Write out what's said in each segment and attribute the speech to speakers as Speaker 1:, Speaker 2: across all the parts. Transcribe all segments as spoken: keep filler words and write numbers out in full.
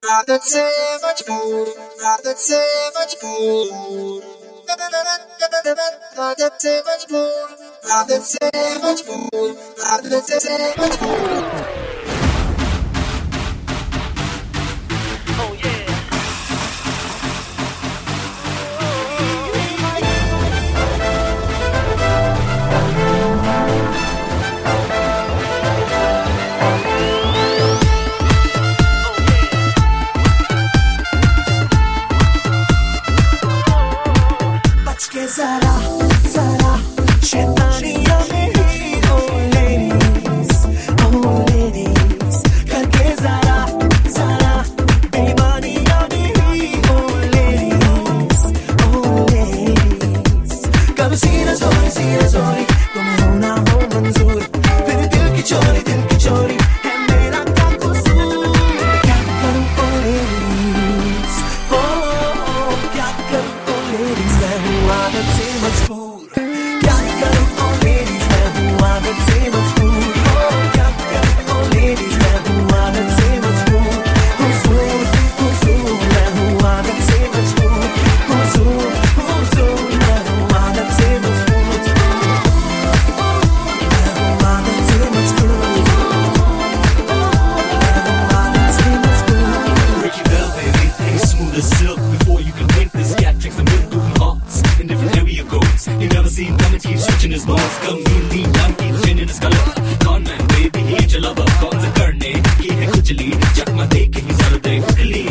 Speaker 1: आदत से मजबूर, आदत से मजबूर, आदत से मजबूर, आदत से मजबूर, आदत से मजबूर।
Speaker 2: Zara, Zara, शैतानियाँ मेरी, oh ladies, oh ladies, करके ज़रा, ज़रा, बेईमानियाँ मेरी, oh ladies, oh ladies, कब सीना चोरी, सीना चोरी, तुम्हें हो ना हो मंजूर, फिर दिल की चोरी, दिल की चोरी, है मेरा क्या कसूर, क्या करूँ oh ladies, oh, oh, क्या करूँ oh ladies, मैं हूँ आदत से मजबूर, क्या करूँ oh ladies, मैं हूँ आदत से मजबूर, oh क्या करूँ oh ladies, मैं हूँ आदत से मजबूर, हुजूर हुजूर मैं हूँ आदत से मजबूर, हुजूर हुजूर मैं हूँ आदत से मजबूर, मैं हूँ आदत से मजबूर, मैं हूँ आदत से मजबूर.
Speaker 3: Break your bell, baby, ain't smooth as silk. Before you can blink, this cat drinks the milk through hearts in different area codes. You never seen him, it keeps switching his modes. Come meet me, I'm keeps changing his color. Con man, baby, he ain't your lover. Cons a karne ki hai khujli, chakma dekh ke hi zara de khli.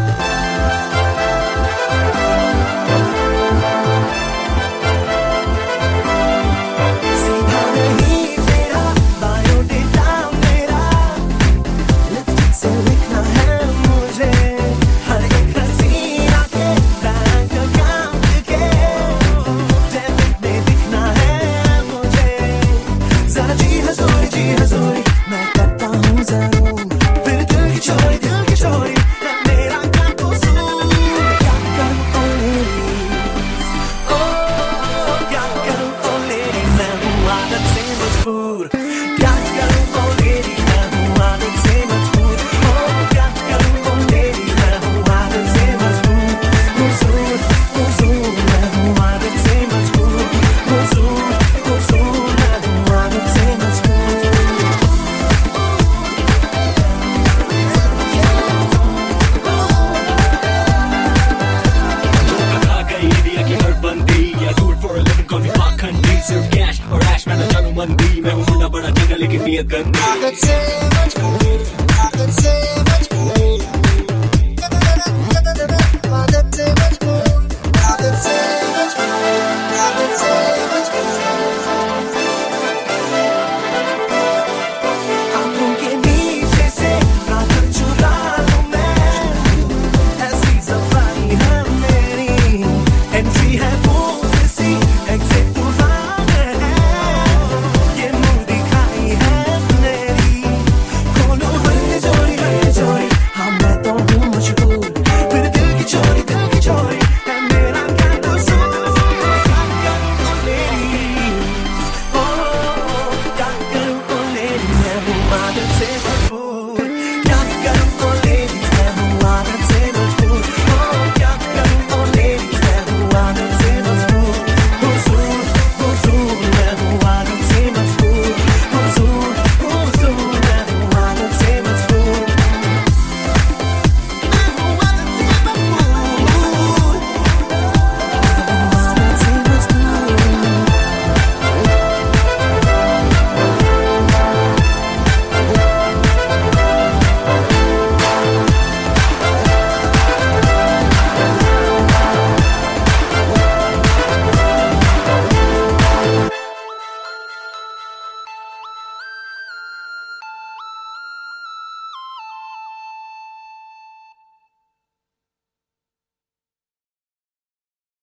Speaker 2: सीधा नहीं तेरा biodata मेरा, lipstick से लिखना है मुझे हर एक हसीना के बैंक अकाउंट के डेबिट में दिखना है मुझे, जरा जी हजूरी जी हजूरी मैं करता हूँ जरूर, फिर दिल की चोरी दिल की चोरी है मेरा क्या कसूर, क्या करूँ oh ladies, oh क्या करूँ oh ladies, मैं हूँ आदत से मजबूर, क्या करूँ oh ladies, मैं हूँ आदत से मजबूर, oh क्या करूँ oh ladies, मैं हूँ आदत से मजबूर, हुजूर हुजूर मैं हूँ आदत से मजबूर, हुजूर हुजूर मैं हूँ आदत से मजबूर.
Speaker 3: आ गई इंडिया की हर बंदी, या do it for a living, call me पाखंडी, सिर्फ कैश और ऐश मैं न जानूं मंदी, मैं हूँ मुंडा बड़ा जंगल लेकिन नियत गंदी.
Speaker 1: आदत से मजबूर.